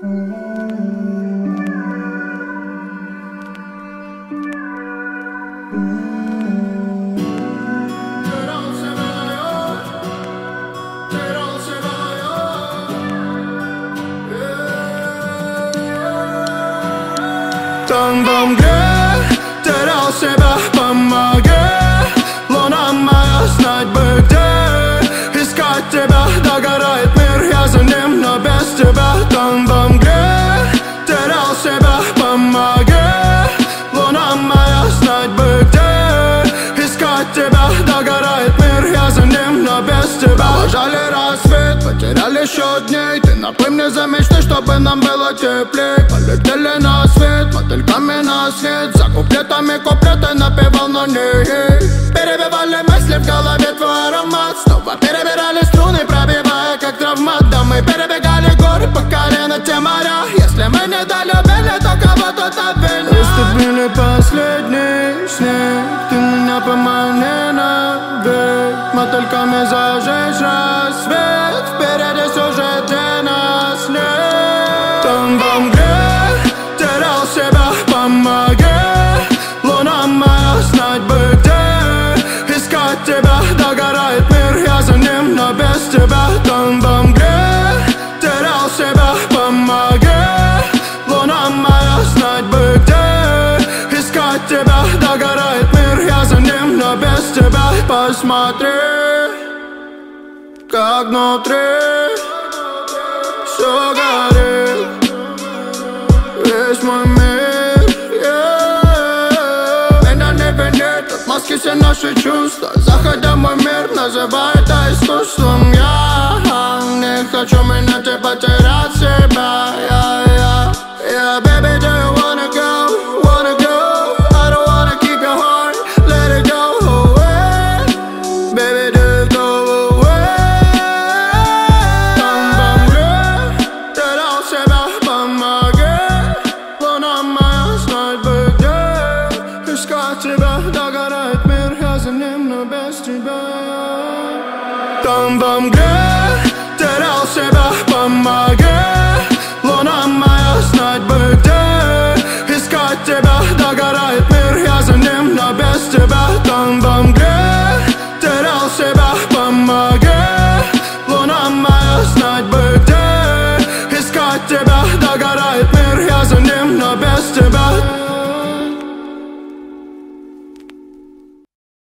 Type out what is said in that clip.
Там во мгле терял себя, помоги. Луна моя, знать бы где искать тебя. Догорает мир, я за ним, но без тебя. Там во мгле терял себя, помоги. Луна моя, знать бы где искать тебя. Догорает мир, я за ним, но без тебя. Обожали рассвет, потеряли счет дней. Ты напомни мне за мечты, чтобы нам было теплей. Полетели на свет, мотыльками на след. За куплетами куплеты напевал, но не перебивали мысли в голове твой аромат. Снова перебирали струны, пробивая как травмат. Да мы перебегали горы по колено те моря. Если мы не долюбили, то кого-то обвинят. Приступили последний снег. Ты меня помани навек. Мотыльками зажечь рассвет. Впереди сюжет, где нас нет. Там во мгле терял себя, помоги. Луна моя, знать бы где искать тебя. Догорает мир, я за ним, но без тебя. Там во мгле терял себя, помоги. Луна моя, знать бы где искать тебя. Догорает мир, я за ним, но без тебя. Посмотри, как внутри все горит, весь мой мир, Меня не винит, от маски все наши чувства. Заходя в мой мир, называй это искусством. Я не хочу менять и потерять себя. Baby, do you wanna go, wanna go? I don't wanna keep your heart, let it go away. Baby, do you go away? Там во мгле терял себя, помоги. Луна моя, знать бы где искать тебя. Догорает мир, я за ним, но без тебя. Там во мгле терял себя, помоги. Луна моя, знать бы где